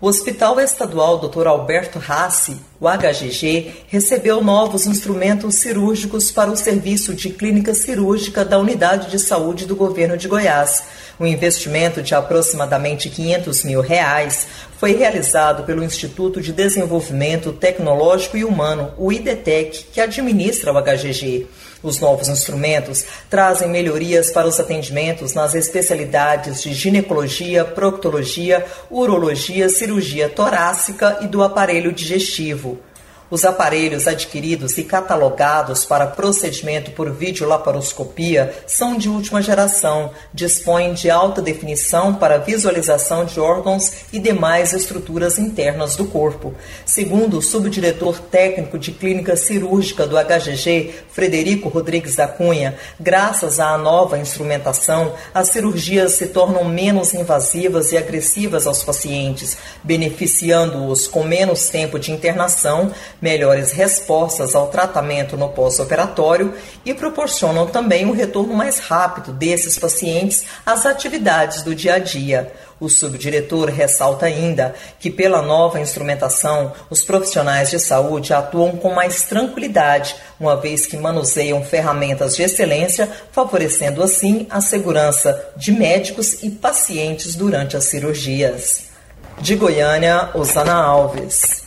O Hospital Estadual Dr. Alberto Rassi, o HGG, recebeu novos instrumentos cirúrgicos para o serviço de clínica cirúrgica da Unidade de Saúde do Governo de Goiás. O investimento de aproximadamente R$500 mil foi realizado pelo Instituto de Desenvolvimento Tecnológico e Humano, o IDTEC, que administra o HGG. Os novos instrumentos trazem melhorias para os atendimentos nas especialidades de ginecologia, proctologia, urologia, cirurgia torácica e do aparelho digestivo. Os aparelhos adquiridos e catalogados para procedimento por videolaparoscopia são de última geração, dispõem de alta definição para visualização de órgãos e demais estruturas internas do corpo. Segundo o subdiretor técnico de clínica cirúrgica do HGG, Frederico Rodrigues da Cunha, graças à nova instrumentação, as cirurgias se tornam menos invasivas e agressivas aos pacientes, beneficiando-os com menos tempo de internação, melhores respostas ao tratamento no pós-operatório e proporcionam também um retorno mais rápido desses pacientes às atividades do dia a dia. O subdiretor ressalta ainda que, pela nova instrumentação, os profissionais de saúde atuam com mais tranquilidade, uma vez que manuseiam ferramentas de excelência, favorecendo assim a segurança de médicos e pacientes durante as cirurgias. De Goiânia, Osana Alves.